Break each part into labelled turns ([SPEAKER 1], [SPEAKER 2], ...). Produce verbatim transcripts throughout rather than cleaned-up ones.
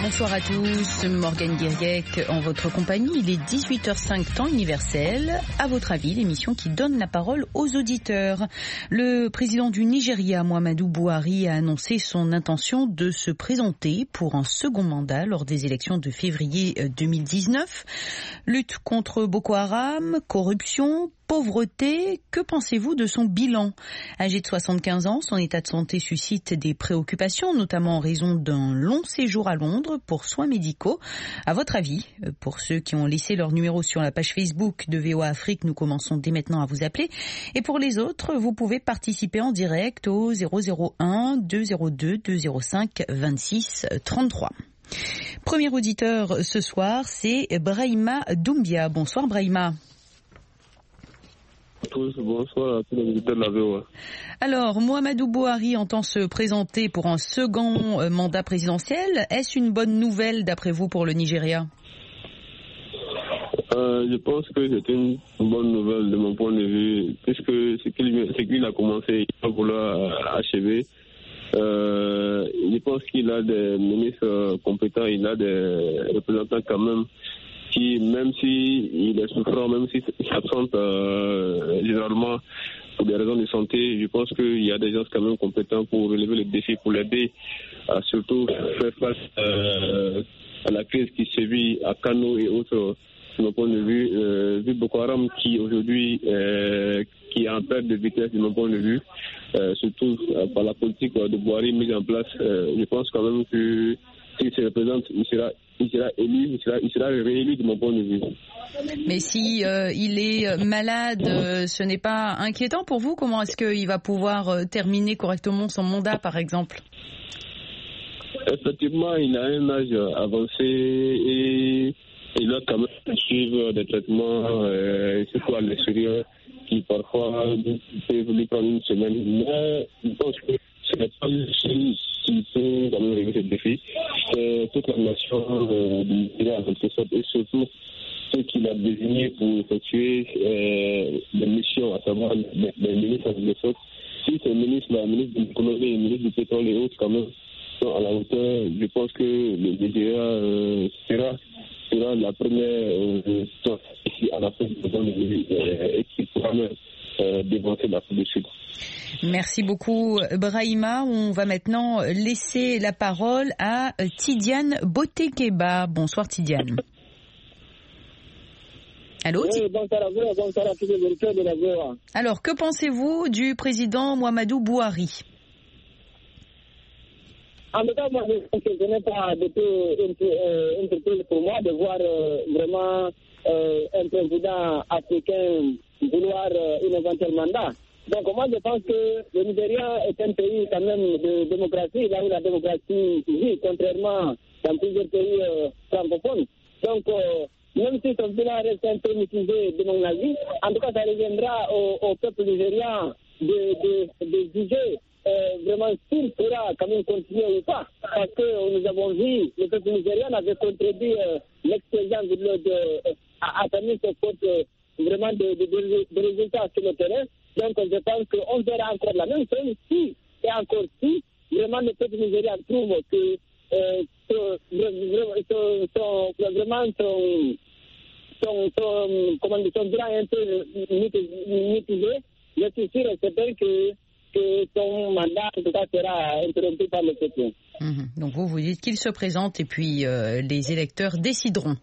[SPEAKER 1] Bonsoir à tous, Morgane Guiriec en votre compagnie. Il est dix-huit heures cinq temps universel. À votre avis, l'émission qui donne la parole aux auditeurs. Le président du Nigeria, Muhammadu Buhari, a annoncé son intention de se présenter pour un second mandat lors des élections de février deux mille dix-neuf. Lutte contre Boko Haram, corruption, pauvreté, que pensez-vous de son bilan? Âgé de soixante-quinze ans, son état de santé suscite des préoccupations, notamment en raison d'un long séjour à Londres pour soins médicaux. À votre avis, pour ceux qui ont laissé leur numéro sur la page Facebook de V O A Afrique, nous commençons dès maintenant à vous appeler. Et pour les autres, vous pouvez participer en direct au zéro zéro un deux zéro deux deux zéro cinq vingt-six trente-trois. Premier auditeur ce soir, c'est Brahima Doumbia. Bonsoir Brahima.
[SPEAKER 2] Bonsoir à tous les auditeurs de la V O A.
[SPEAKER 1] Alors, Muhammadu Buhari entend se présenter pour un second mandat présidentiel. Est-ce une bonne nouvelle d'après vous pour le Nigeria?
[SPEAKER 2] euh, Je pense que c'est une bonne nouvelle de mon point de vue, puisque ce qu'il, ce qu'il a commencé, il va vouloir achever. Euh, je pense qu'il a des ministres compétents, il a des représentants quand même qui, même s'il est souffrant, même s'il s'absente euh, généralement pour des raisons de santé, je pense qu'il y a des gens quand même compétents pour relever les défis, pour l'aider à surtout faire face euh, à la crise qui sévit à Kano et autres. De mon point de vue, euh, vu Boko Haram qui aujourd'hui euh, qui est en perte de vitesse de mon point de vue, euh, surtout euh, par la politique euh, de Buhari mise en place, euh, je pense quand même que s'il se représente, il sera, il sera élu, il sera, il sera réélu de mon point de vue.
[SPEAKER 1] Mais si euh, il est malade, euh, ce n'est pas inquiétant pour vous? Comment est-ce qu'il va pouvoir euh, terminer correctement son mandat, par exemple?
[SPEAKER 2] Effectivement, il a un âge avancé et il doit quand même suivre des traitements, euh, surtout à l'extérieur, qui parfois peuvent lui prendre une semaine. Mais je pense que ce n'est pas lui qui peut quand même régler ce défi. C'est toute la nation euh, du Nigeria, en quelque sorte, et surtout ceux qu'il a désignés pour effectuer euh, des missions, à savoir les, les ministres en quelque sorte. Si ces ministres, la ministre de l'économie, le ministre du pétrole et autres, quand même, sont à la hauteur, je pense que le Nigeria euh, sera sera la première euh, ici à l'Afrique de l'Ouest et qui pourra même euh, dévancer l'Afrique du Sud.
[SPEAKER 1] Merci beaucoup Brahima. On va maintenant laisser la parole à Tidiane Botekeba. Bonsoir Tidiane. Allô?
[SPEAKER 3] Oui, bonsoir à vous, bonsoir à tous les auditeurs de la V O A.
[SPEAKER 1] Alors, que pensez-vous du président Muhammadu Buhari?
[SPEAKER 3] En tout cas, moi, je n'ai pas de interpellé pour moi de voir euh, vraiment euh, un président africain vouloir euh, un éventuel mandat. Donc, moi, je pense que le Nigeria est un pays quand même de démocratie, là où la démocratie vit, contrairement dans plusieurs pays euh, francophones. Donc, euh, même si son bilan reste un peu mitigé de mon avis, en tout cas, ça reviendra au, au peuple nigérian de, de, de juger Euh, vraiment s'il pourra quand même continuer ou pas. Parce que nous avons vu, le peuple nigérien avait contredit euh, l'expérience de, de, de, à atteindre ce faute euh, vraiment de, de, de, de résultats sur le terrain. Donc je pense qu'on verra encore la même chose si, et encore si, vraiment le peuple nigérien trouve que euh, que, que, que, vraiment son, son, son, comment dire, son bilan est un peu mitigé. Je suis sûr et certain que que son mandat, en tout cas, sera interrompu par le peuple.
[SPEAKER 1] Mmh. Donc vous, vous dites qu'il se présente et puis euh, les électeurs décideront.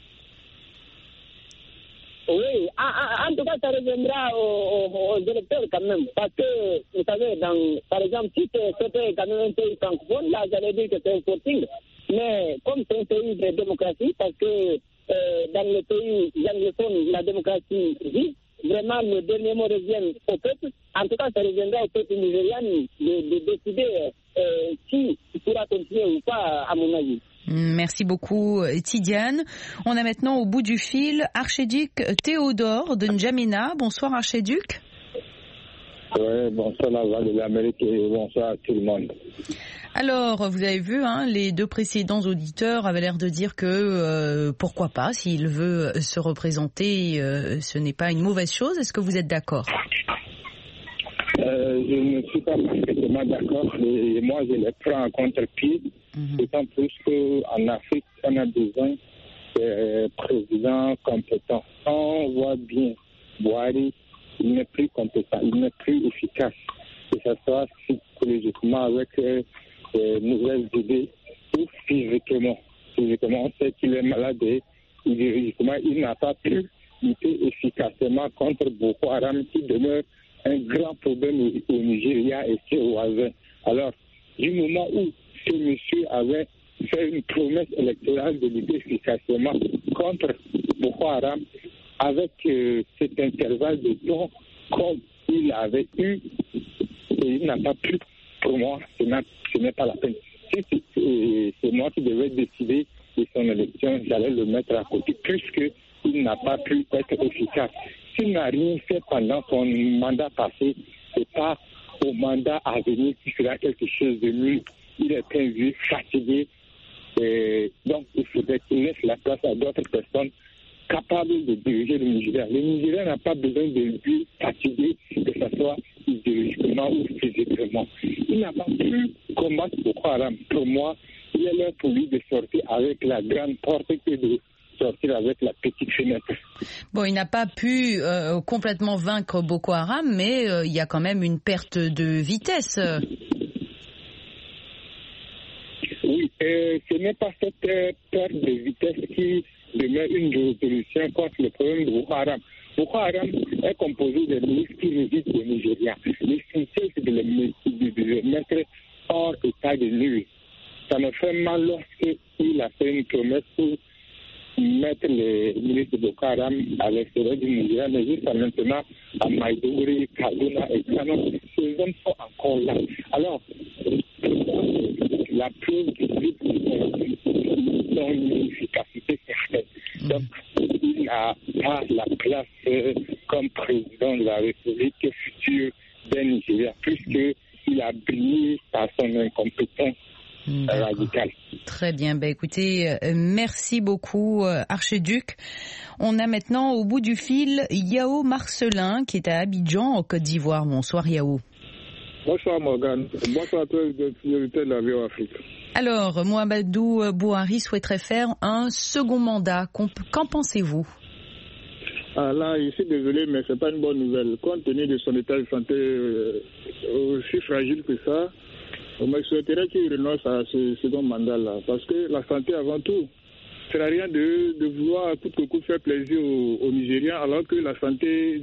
[SPEAKER 3] Oui, en, en tout cas, ça reviendra aux, aux, aux électeurs quand même. Parce que, vous savez, dans, par exemple, si c'était quand même un pays francophone, là, j'allais dire que c'est un forcing. Mais comme c'est un pays de démocratie, parce que euh, dans le pays anglophone, la démocratie vit, vraiment, le dernier mot revient au peuple. En tout cas, ça reviendra au peuple nigérian de, de décider euh, qui pourra continuer ou pas, à mon avis.
[SPEAKER 1] Merci beaucoup, Tidiane. On a maintenant au bout du fil Archiduc Théodore de N'Djamena. Bonsoir, Archiduc.
[SPEAKER 4] Oui, bonsoir, la voix de l'Amérique et bonsoir à tout le monde.
[SPEAKER 1] Alors, vous avez vu, hein, les deux précédents auditeurs avaient l'air de dire que euh, pourquoi pas, s'il veut se représenter, euh, ce n'est pas une mauvaise chose. Est-ce que vous êtes d'accord ?
[SPEAKER 4] euh, Euh, je ne suis pas parfaitement d'accord et moi je les prends en contre-pied, mm-hmm. d'autant plus qu'en Afrique, on a besoin de présidents compétents. On voit bien Buhari, il n'est plus compétent, il n'est plus efficace, que ce soit psychologiquement avec euh, de nouvelles idées ou physiquement. Physiquement, on sait qu'il est malade et idéologiquement, il n'a pas pu lutter efficacement contre Boko Haram qui demeure un grand problème au Nigeria et ses voisins. Alors, du moment où ce monsieur avait fait une promesse électorale de lutter efficacement contre Boko Haram, avec euh, cet intervalle de temps comme il avait eu, et il n'a pas pu, pour moi, ce n'est, ce n'est pas la peine. Si c'est, c'est, c'est moi qui devais décider de son élection, j'allais le mettre à côté, puisqu'il n'a pas pu être efficace. S'il n'a rien fait pendant son mandat passé, c'est pas au mandat à venir qui fera quelque chose de mieux. Il est un vieux, fatigué, et donc il faudrait qu'il laisse la place à d'autres personnes capables de diriger le Nigeria. Le Nigeria n'a pas besoin de lui fatigué, que ce soit idéologiquement ou physiquement. Il n'a pas pu combattre Boko Haram. Pour moi, il est l'heure pour lui de sortir avec la grande porte et de sortir avec la petite fenêtre.
[SPEAKER 1] Bon, il n'a pas pu euh, complètement vaincre Boko Haram, mais euh, il y a quand même une perte de vitesse.
[SPEAKER 4] Oui, euh, ce n'est pas cette euh, perte de vitesse qui demeure une résolution contre le problème de Boko Haram. Boko Haram est composé de milices qui résident au Nigeria. L'essentiel, c'est de les, de les mettre hors état de nuire. Ça me fait mal lorsqu'il a fait une promesse pour mettre les milices de Boko Haram à l'extérieur du Nigeria, mais jusqu'à maintenant, à Maïdougri, Kaduna et Kano, ces hommes sont encore là. Alors, la preuve de son inefficacité certaine. Donc, il n'a pas la place euh, comme président de la République future d'un Nigeria, puisqu'il a brillé par son incompétence radicale.
[SPEAKER 1] Très bien. Ben, écoutez, euh, merci beaucoup, euh, Archiduc. On a maintenant au bout du fil Yao Marcelin, qui est à Abidjan, en Côte d'Ivoire. Bonsoir, Yao.
[SPEAKER 4] Bonsoir Morgane, bonsoir à tous les priorités de la V O Afrique.
[SPEAKER 1] Alors, Mouhamadou Buhari souhaiterait faire un second mandat. Qu'en pensez-vous?
[SPEAKER 4] Ah là, je suis désolé, mais c'est pas une bonne nouvelle. Compte tenu de son état de santé euh, aussi fragile que ça, on me souhaiterait qu'il renonce à ce second mandat-là. Parce que la santé avant tout, ça n'a rien de, de vouloir à coûte que coûte faire plaisir aux, aux Nigériens, alors que la santé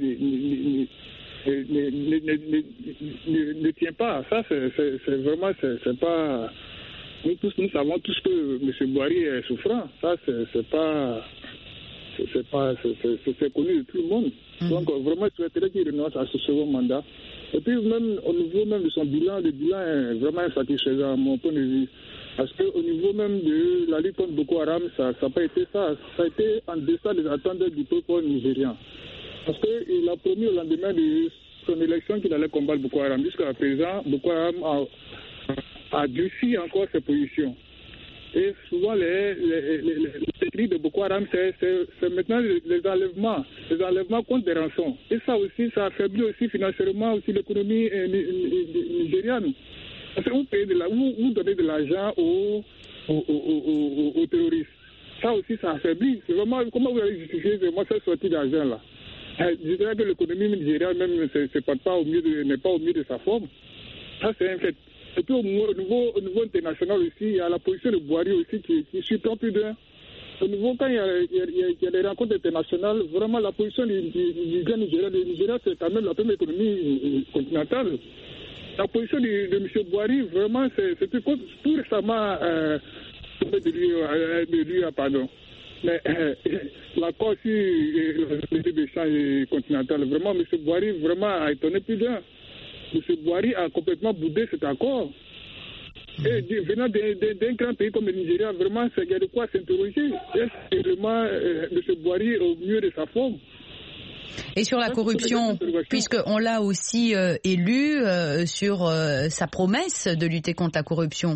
[SPEAKER 4] Ne, ne, ne, ne, ne, ne tient pas. Ça, c'est, c'est, c'est vraiment, c'est, c'est pas... Nous tous, nous savons tous que M. Buhari est souffrant. Ça, c'est, c'est pas... C'est, c'est pas... C'est, c'est, c'est connu de tout le monde. Mmh. Donc, vraiment, je souhaiterais qu'il renonce à ce second mandat. Et puis, même au niveau même de son bilan, le bilan est vraiment insatisfaisant, à mon point de vue. Parce qu'au niveau même de la lutte contre Boko Haram, ça n'a pas été ça. Ça a été en deçà des attentes du peuple nigérien. Parce qu'il a promis au lendemain de son élection qu'il allait combattre Boko Haram. Jusqu'à présent, Boko Haram a, a durci encore ses positions. Et souvent, les, les, les, les cris de Boko Haram, c'est, c'est, c'est maintenant les, les enlèvements, les enlèvements contre des rançons. Et ça aussi, ça affaiblit aussi financièrement aussi l'économie euh, nigériane. Parce que vous, payez de la, vous, vous donnez de l'argent aux, aux, aux, aux, aux terroristes. Ça aussi, ça affaiblit. C'est vraiment, comment vous allez justifier moi cette sortie d'argent-là? Je dirais que l'économie nigériane même ne pas pas au mieux de, n'est pas au mieux de sa forme. Ça, c'est un fait. Et puis au niveau, au niveau international aussi, il y a la position de Buhari aussi qui, qui surprend plus d'un. Au niveau, quand il y, a, il, y a, il y a des rencontres internationales, vraiment la position du, du, du grand Nigeria, le Nigeria, c'est quand même la première économie continentale. La position de, de M. Buhari, vraiment, c'est, c'est tout, tout récemment euh, de lui, euh, de lui pardon. Mais euh, l'accord sur le d'échange continental, vraiment, M. Buhari vraiment a étonné plus d'un. M. Buhari a complètement boudé cet accord. Et venant d'un grand pays comme le Nigeria, vraiment, il y a de quoi s'interroger. Est-ce vraiment euh, M. Buhari au mieux de sa forme?
[SPEAKER 1] Et sur la corruption, puisqu'on l'a aussi euh, élu euh, sur euh, sa promesse de lutter contre la corruption.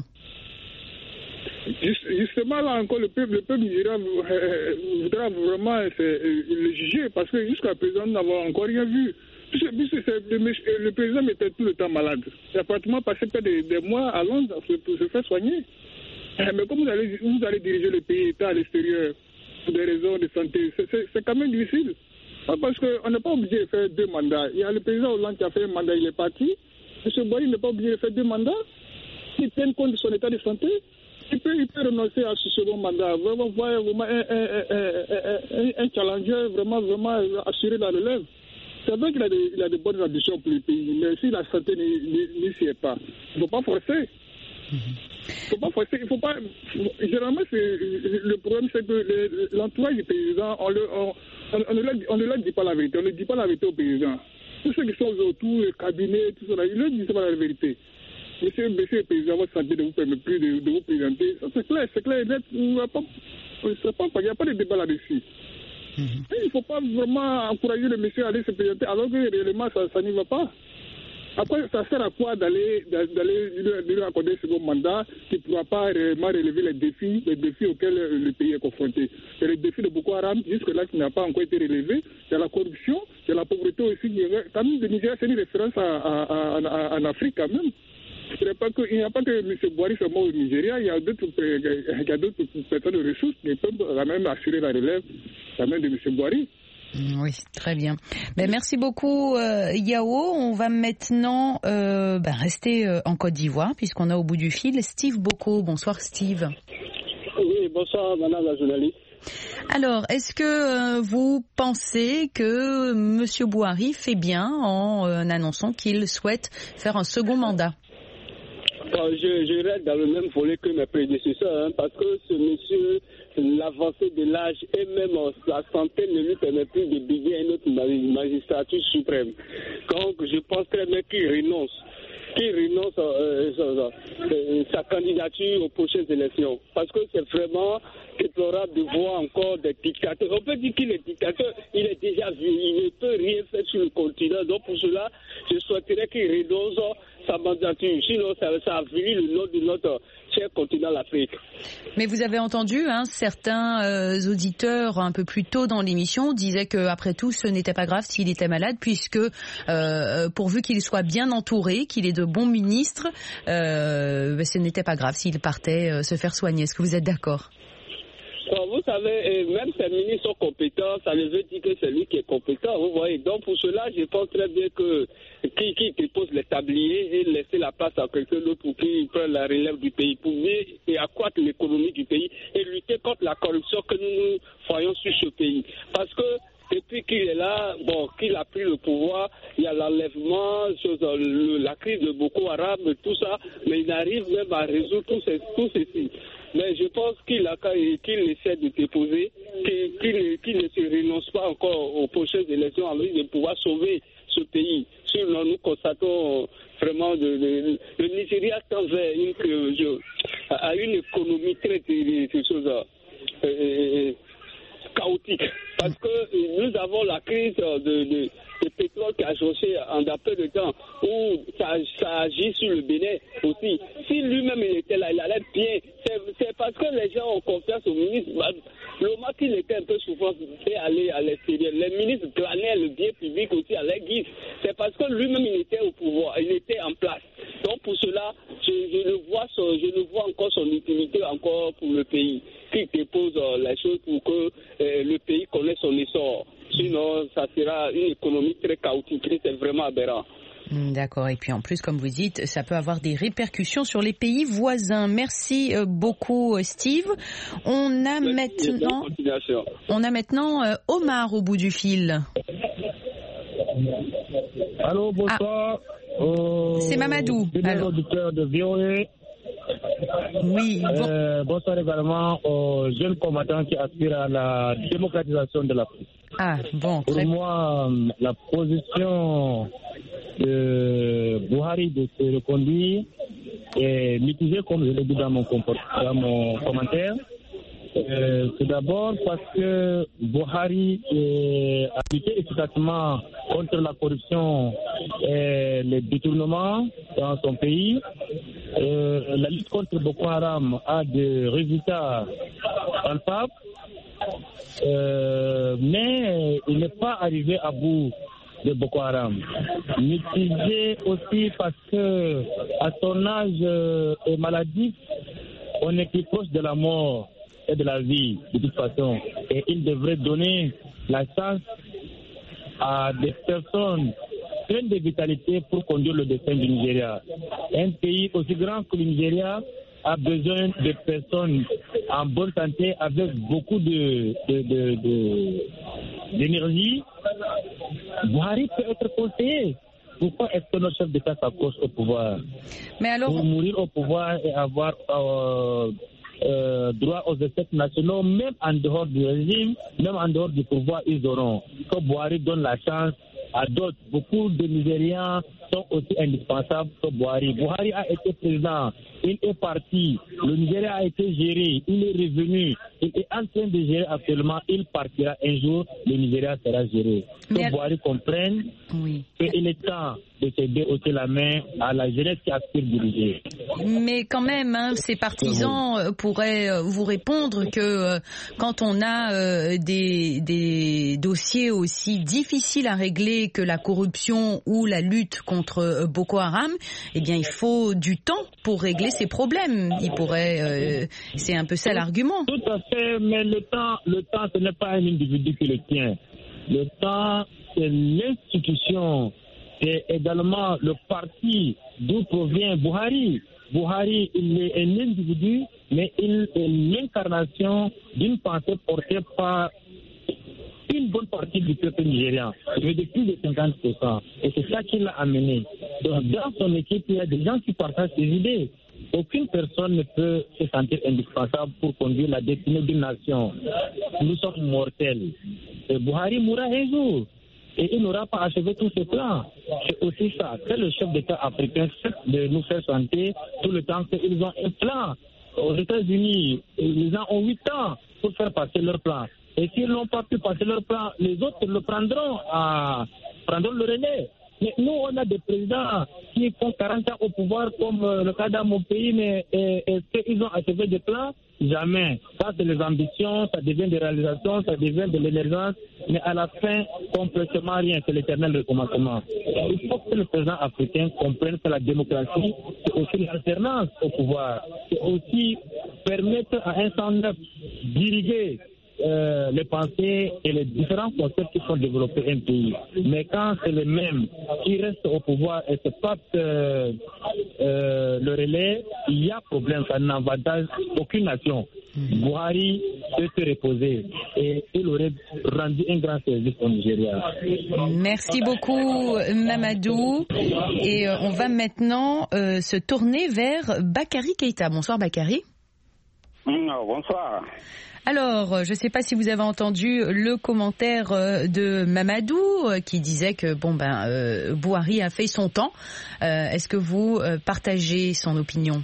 [SPEAKER 4] Justement, là encore, le peuple, le peuple nigérien euh, voudra vraiment euh, le juger parce que jusqu'à présent, nous n'avons encore rien vu. Le, le président était tout le temps malade. Il a pratiquement passé peut-être des, des mois à Londres pour se faire soigner. Mais comme vous allez, vous allez diriger le pays état à l'extérieur pour des raisons de santé, c'est quand même difficile. Parce qu'on n'est pas obligé de faire deux mandats. Il y a le président Hollande qui a fait un mandat, il est parti. M. Boigny n'est pas obligé de faire deux mandats. Il tient compte de son état de santé. Il peut, il peut renoncer à ce second mandat. Vraiment, voir vraiment un, un, un, un, un challenger, vraiment, vraiment assurer la relève. C'est vrai qu'il a, des, il a de bonnes ambitions pour le pays, mais si la santé n'y s'y est pas, il ne faut pas forcer. Il ne faut pas forcer. Il faut pas. Généralement, le problème, c'est que l'entourage du président, on, le, on, on, on, ne leur, on ne leur dit pas la vérité. On ne dit pas la vérité au président. Tous ceux qui sont autour, le cabinet, tout ça, ils ne leur disent pas la vérité. Monsieur, monsieur le président, votre santé ne vous permet plus de, de vous présenter. C'est clair, c'est clair. Il n'y a pas, a pas de débat là-dessus. Mm-hmm. Il ne faut pas vraiment encourager le monsieur à aller se présenter alors que réellement ça, ça n'y va pas. Après, ça sert à quoi d'aller, d'aller lui accorder ce second mandat qui ne pourra pas réellement relever les défis, les défis auxquels le pays est confronté. C'est le défi de Boko Haram, jusque-là, qui n'a pas encore été relevé. Il y a la corruption, il y a la pauvreté aussi. Quand même, le Nigeria, c'est une référence à, à, à, à, en Afrique quand même. Pas que, il n'y a pas que M. Boigny seulement au Nigeria, il y a d'autres, il y a d'autres personnes de ressources qui peuvent quand même assurer la relève quand même de M. Boigny.
[SPEAKER 1] Oui, très bien. Ben, merci beaucoup euh, Yao. On va maintenant euh, ben, rester euh, en Côte d'Ivoire puisqu'on a au bout du fil Steve Boko. Bonsoir Steve.
[SPEAKER 3] Oui, bonsoir madame la journaliste.
[SPEAKER 1] Alors, est-ce que euh, vous pensez que M. Buhari fait bien en euh, annonçant qu'il souhaite faire un second mandat?
[SPEAKER 3] Je, je reste dans le même volet que mes prédécesseurs, hein, parce que ce monsieur, l'avancée de l'âge et même la santé ne lui permet plus de briguer une autre magistrature suprême. Donc je pense très bien qu'il renonce, qu'il renonce euh, euh, euh, sa candidature aux prochaines élections. Parce que c'est vraiment déplorable de voir encore des dictateurs. On peut dire qu'il est dictateur, il est déjà vu, il ne peut rien faire sur le continent. Donc pour cela, je souhaiterais qu'il renonce sa mandature. Sinon, ça, ça avilit le nom de notre cher continent, l'Afrique.
[SPEAKER 1] Mais vous avez entendu, hein, certains euh, auditeurs un peu plus tôt dans l'émission disaient qu'après tout, ce n'était pas grave s'il était malade, puisque euh, pourvu qu'il soit bien entouré, qu'il ait de bons ministres, euh, ce n'était pas grave s'il partait euh, se faire soigner. Est-ce que vous êtes d'accord ?
[SPEAKER 3] Vous savez, même ces ministres sont compétents, ça ne veut dire que c'est lui qui est compétent, vous voyez. Donc pour cela, je pense très bien que qui, qui dépose les tabliers et laisser la place à quelqu'un d'autre pour qu'il prenne la relève du pays, pour et accroître l'économie du pays et lutter contre la corruption que nous, nous voyons sur ce pays. Parce que depuis qu'il est là, bon, qu'il a pris le pouvoir, il y a l'enlèvement, la crise de Boko Haram, tout ça, mais il arrive même à résoudre tout, ces, tout ceci. Mais je pense qu'il a qu'il essaie de déposer, qu'il, qu'il, qu'il ne se renonce pas encore aux prochaines élections en vue de pouvoir sauver ce pays. Sinon, nous constatons vraiment de, de, le Nigeria tend vers une, je, à une économie très, très, très chose, euh, chaotique. Parce que nous avons la crise de, de, de pétrole qui a changé en peu de temps, où ça, ça agit sur le Bénin aussi. Si lui-même il était là, il allait bien. C'est, c'est parce que les gens ont confiance au ministre. Le moment qu'il était un peu souffrant, c'est aller à l'extérieur. Les ministres glanaient le bien public aussi à leur guise. C'est parce que lui-même il était au pouvoir, il était en place. Donc pour cela, je, je, le vois, je le vois encore son utilité encore pour le pays, qui dépose les choses pour que euh, le pays connaisse son essor. Sinon, ça sera une économie très chaotique, c'est vraiment aberrant.
[SPEAKER 1] D'accord. Et puis en plus, comme vous dites, ça peut avoir des répercussions sur les pays voisins. Merci beaucoup, Steve. On a Merci, maintenant, on a maintenant Omar au bout du fil.
[SPEAKER 5] Allô, bonsoir.
[SPEAKER 1] Ah. Euh, C'est Mamadou.
[SPEAKER 5] Alors, auditeur de V O A.
[SPEAKER 1] Oui.
[SPEAKER 5] Euh, bon. Bonsoir également aux jeunes combattants qui aspirent à la démocratisation de l'Afrique.
[SPEAKER 1] Ah, bon.
[SPEAKER 5] Pour moi, la position de Buhari de se reconduire est mitigée, comme je l'ai dit dans mon, dans mon commentaire. Euh, c'est d'abord parce que Buhari euh, a lutté efficacement contre la corruption et les détournements dans son pays. Euh, la lutte contre Boko Haram a des résultats palpables, euh, mais il n'est pas arrivé à bout de Boko Haram. Mitigé aussi parce que à son âge euh, et maladif, on est plus proche de la mort et de la vie de toute façon. Et il devrait donner la chance à des personnes pleines de vitalité pour conduire le destin du Nigeria. Un pays aussi grand que le Nigeria a besoin de personnes en bonne santé avec beaucoup de, de, de, de, d'énergie. Buhari peut être conseillé. Pourquoi est-ce que notre chef d'État s'accroche au pouvoir?
[SPEAKER 1] Mais alors...
[SPEAKER 5] Pour mourir au pouvoir et avoir euh, euh, droit aux effets nationaux, même en dehors du régime, même en dehors du pouvoir, ils auront. Que Buhari donne la chance à d'autres. Beaucoup de Nigériens sont aussi indispensables que Buhari. Buhari a été président, il est parti, le Nigeria a été géré, il est revenu, il est en train de gérer actuellement, il partira un jour, le Nigeria sera géré. Que
[SPEAKER 1] Mais...
[SPEAKER 5] Buhari comprenne
[SPEAKER 1] oui.
[SPEAKER 5] qu'il est temps de céder aussi la main à la jeunesse qui aspire diriger.
[SPEAKER 1] Mais quand même, hein, ces partisans euh, pourraient euh, vous répondre que euh, quand on a euh, des, des dossiers aussi difficiles à régler que la corruption ou la lutte contre euh, Boko Haram, eh bien il faut du temps pour régler ces problèmes. Il pourrait, euh, c'est un peu ça l'argument.
[SPEAKER 5] Tout à fait, mais le temps, le temps, ce n'est pas un individu qui le tient. Le temps, c'est l'institution. C'est également le parti d'où provient Buhari. Buhari, il est un individu, mais il est l'incarnation d'une pensée portée par une bonne partie du peuple nigérien, de plus de cinquante pour cent. Et c'est ça qui l'a amené. Donc, dans son équipe, il y a des gens qui partagent ses idées. Aucune personne ne peut se sentir indispensable pour conduire la destinée d'une nation. Nous sommes mortels. Et Buhari mourra un jour. Et il n'aura pas achevé tous ses plans. C'est aussi ça. C'est le chef d'État africain de nous faire chanter tout le temps qu'ils ont un plan. Aux États-Unis, les gens ont huit ans pour faire passer leur plan. Et s'ils n'ont pas pu passer leur plan, les autres le prendront, à, prendront le relais. Mais nous, on a des présidents qui font quarante ans au pouvoir, comme le cas dans mon pays, mais est-ce qu'ils ont achevé des plans? Jamais. Ça, c'est les ambitions, ça devient des réalisations, ça devient de l'émergence, mais à la fin, complètement rien. C'est l'éternel recommencement. Il faut que le président africain comprenne que la démocratie, c'est aussi l'alternance au pouvoir. C'est aussi permettre à un sang neuf d'irriguer Euh, les pensées et les différents concepts qui sont développés un pays. Mais quand c'est les mêmes qui restent au pouvoir et se passent euh, euh, le relais, il y a problème. Ça n'avantage aucune nation. Buhari peut se reposer et il aurait rendu un grand service au Nigeria.
[SPEAKER 1] Merci beaucoup Mamadou. Et euh, on va maintenant euh, se tourner vers Bakary Keïta. Bonsoir Bakary.
[SPEAKER 6] Mmh, bonsoir.
[SPEAKER 1] Alors, je ne sais pas si vous avez entendu le commentaire de Mamadou qui disait que bon ben euh, Buhari a fait son temps. Euh, est-ce que vous euh, partagez son opinion?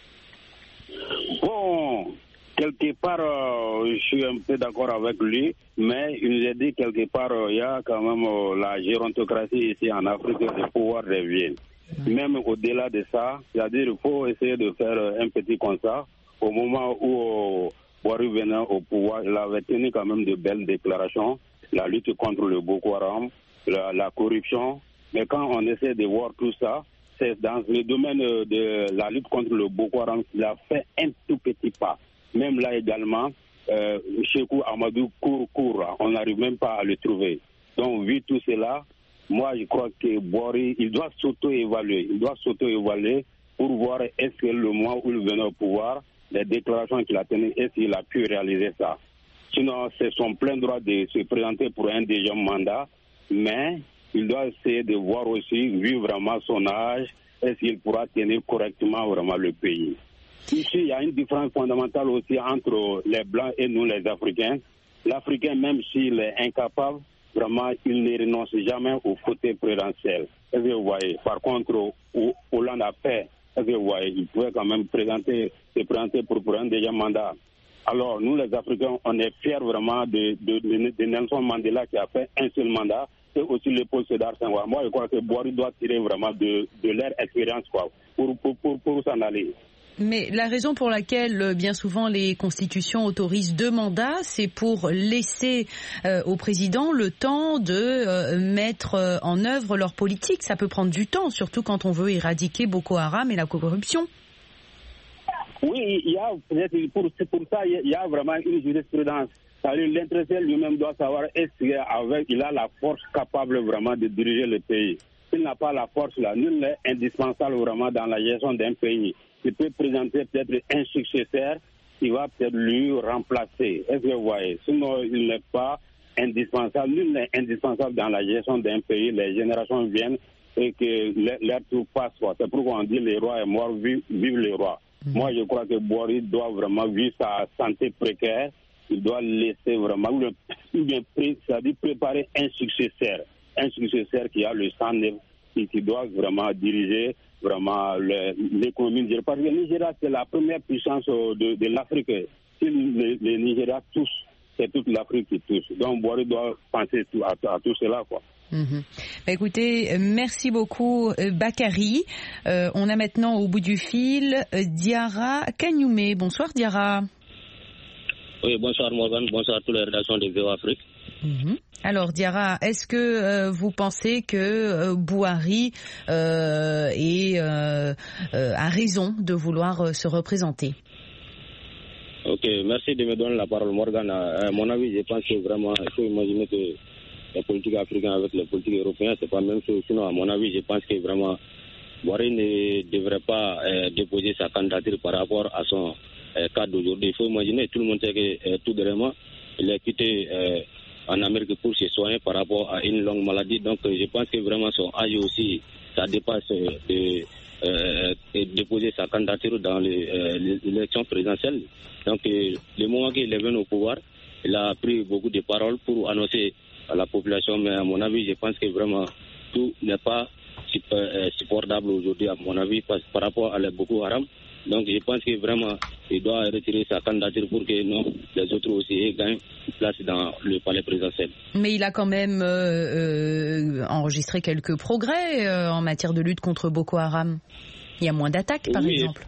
[SPEAKER 6] Bon, quelque part, euh, je suis un peu d'accord avec lui, mais il nous a dit quelque part, il euh, y a quand même euh, la gérontocratie ici en Afrique, le pouvoir revient. Mmh. Même au-delà de ça, c'est-à-dire qu'il faut essayer de faire un petit constat au moment où euh, Buhari venant au pouvoir, il avait tenu quand même de belles déclarations, la lutte contre le Boko Haram, la, la corruption. Mais quand on essaie de voir tout ça, c'est dans le domaine de la lutte contre le Boko Haram qu'il a fait un tout petit pas. Même là également, euh, Cheikhou Amadou court, court, on n'arrive même pas à le trouver. Donc, vu tout cela, moi je crois que Buhari, il doit s'auto-évaluer. Il doit s'auto-évaluer pour voir est-ce que le mois où il venait au pouvoir, les déclarations qu'il a tenues, est-ce qu'il a pu réaliser ça. Sinon, c'est son plein droit de se présenter pour un deuxième mandat, mais il doit essayer de voir aussi, vu vraiment son âge, est-ce qu'il pourra tenir correctement vraiment le pays. Ici, il y a une différence fondamentale aussi entre les Blancs et nous, les Africains. L'Africain, même s'il est incapable, vraiment, il ne renonce jamais au côté présidentiel. Est-ce que vous voyez? Par contre, Hollande a fait. Vous voyez, il pouvait quand même présenter, se présenter pour, pour un deuxième mandat. Alors, nous, les Africains, on est fiers vraiment de, de, de, de Nelson Mandela qui a fait un seul mandat, et aussi Léopold Sédar Senghor. Moi, je crois que Buhari doit tirer vraiment de, de leur expérience quoi, pour, pour, pour, pour s'en aller.
[SPEAKER 1] Mais la raison pour laquelle, bien souvent, les constitutions autorisent deux mandats, c'est pour laisser euh, au président le temps de euh, mettre euh, en œuvre leur politique. Ça peut prendre du temps, surtout quand on veut éradiquer Boko Haram et la corruption.
[SPEAKER 6] Oui, il y a peut-être pour, pour ça, il y a vraiment une jurisprudence. L'intéressé lui-même doit savoir est-ce qu'il a la force capable vraiment de diriger le pays. S'il n'a pas la force là, nul n'est indispensable vraiment dans la gestion d'un pays. Il peut présenter peut-être un successeur qui va peut-être lui remplacer. Est-ce que vous voyez? Sinon, il n'est pas indispensable. Nul n'est indispensable dans la gestion d'un pays. Les générations viennent et que leur tour passe. C'est pourquoi on dit les rois est mort, vive, vive les rois. Mmh. Moi, je crois que Boari doit vraiment, vu sa santé précaire, il doit laisser vraiment, ou bien c'est-à-dire préparer un successeur, un successeur qui a le sang neuf, qui, qui doit vraiment diriger vraiment l'économie nigérienne. Parce que le Nigeria, c'est la première puissance de, de l'Afrique. Si le, le Nigeria touche, c'est toute l'Afrique qui touche. Donc, Boari doit penser à, à tout cela, quoi.
[SPEAKER 1] Mmh. Bah écoutez, merci beaucoup Bakary. Euh, on a maintenant au bout du fil Diarra Kagnoumé. Bonsoir Diarra.
[SPEAKER 7] Oui, bonsoir Morgan, bonsoir à toutes les rédactions de V O Afrique.
[SPEAKER 1] Mmh. Alors Diarra, est-ce que euh, vous pensez que euh, Boari euh, est, euh, euh, a raison de vouloir euh, se représenter?
[SPEAKER 7] Ok, merci de me donner la parole Morgan. À mon avis, je pense que vraiment, il faut imaginer que les politiques africaines avec les politiques européennes, c'est pas la même chose. Sinon, à mon avis, je pense que vraiment, Boari ne devrait pas euh, déposer sa candidature par rapport à son euh, cas d'aujourd'hui. Il faut imaginer, tout le monde sait que euh, tout dernièrement, il a quitté euh, en Amérique pour se soigner par rapport à une longue maladie. Donc, euh, je pense que vraiment son âge aussi, ça dépasse euh, de, euh, de déposer sa candidature dans les, euh, l'élection présidentielle. Donc, euh, le moment qu'il est venu au pouvoir, il a pris beaucoup de paroles pour annoncer à la population, mais à mon avis, je pense que vraiment tout n'est pas supportable aujourd'hui, à mon avis, par, par rapport à la Boko Haram. Donc je pense que vraiment, il doit retirer sa candidature pour que non, les autres aussi gagnent place dans le palais présidentiel.
[SPEAKER 1] Mais il a quand même euh, euh, enregistré quelques progrès euh, en matière de lutte contre Boko Haram. Il y a moins d'attaques, par
[SPEAKER 7] oui,
[SPEAKER 1] exemple.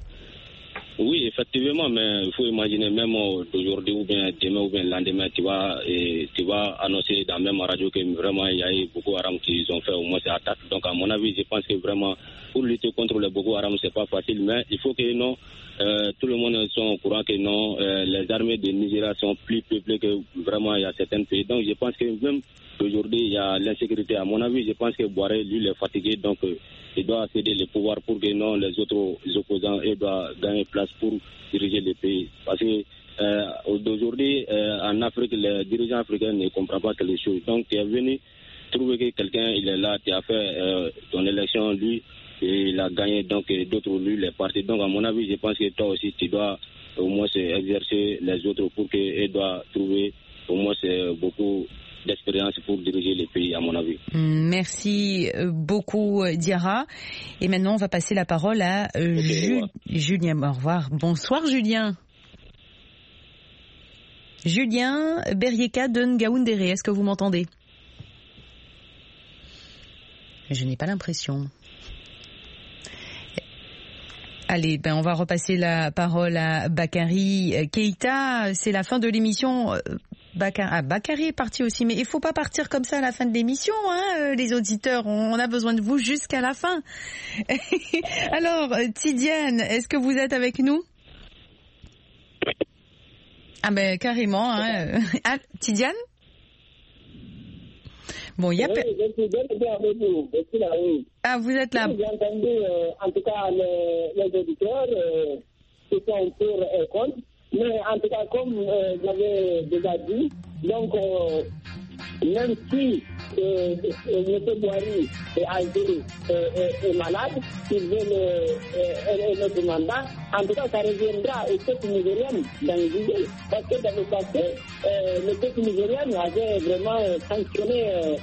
[SPEAKER 7] Oui, effectivement, mais il faut imaginer même aujourd'hui ou bien demain ou bien le lendemain, tu vas, et, tu vas annoncer dans la même radio que vraiment il y a eu Boko Haram qui ont fait au moins ces attaques. Donc à mon avis, je pense que vraiment pour lutter contre le Boko Haram, c'est pas facile, mais il faut que non, euh, tout le monde soit au courant que non, euh, les armées de Nigeria sont plus peuplées que vraiment il y a certains pays. Donc je pense que même aujourd'hui il y a l'insécurité. À mon avis, je pense que Boari, lui, il est fatigué, donc euh, il doit céder le pouvoir pour que non, les autres les opposants ils doivent gagner place pour diriger le pays. Parce que euh, aujourd'hui, euh, en Afrique, les dirigeants africains ne comprennent pas les choses. Donc, tu es venu trouver que quelqu'un, il est là, tu as fait euh, ton élection, lui, et il a gagné, donc d'autres, lui, les partis. Donc, à mon avis, je pense que toi aussi, tu dois au moins exercer les autres pour qu'ils doivent trouver au moins beaucoup d'expérience pour diriger les pays, à mon avis.
[SPEAKER 1] Merci beaucoup, Diarra. Et maintenant, on va passer la parole à okay, Ju- Julien. Au revoir. Bonsoir, Julien. Julien Berieka de Ngaoundéré. Est-ce que vous m'entendez? Je n'ai pas l'impression. Allez, ben on va repasser la parole à Bakary Keïta. C'est la fin de l'émission. Bakary, ah, Bakary est parti aussi, mais il faut pas partir comme ça à la fin de l'émission, hein, les auditeurs. On a besoin de vous jusqu'à la fin. Alors, Tidiane, est-ce que vous êtes avec nous? Ah ben carrément, hein. Ah, Tidiane? Bon, il y a...
[SPEAKER 3] Oui, je suis bien, bien avec vous. Je suis là, oui.
[SPEAKER 1] Ah, vous êtes là.
[SPEAKER 3] J'ai entendu, euh, en tout cas, les, les auditeurs euh, qui sont pour et contre. Mais en tout cas, comme euh, j'avais déjà dit, donc, euh, même si euh, euh, M. Boari est âgé et est malade, il veut le, notre mandat, en tout cas, ça reviendra au peuple nigérien dans l'idée. Parce que dans le passé, euh, le peuple nigérien avait vraiment sanctionné euh,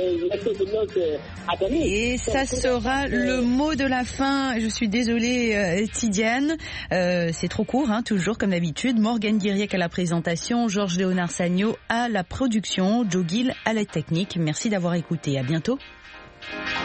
[SPEAKER 1] Et ça sera le mot de la fin. Je suis désolée, euh, Tidiane. Euh, c'est trop court, hein, toujours comme d'habitude. Morgane Guiriec à la présentation, Georges Léonard Sagno à la production, Joe Gill à la technique. Merci d'avoir écouté. À bientôt.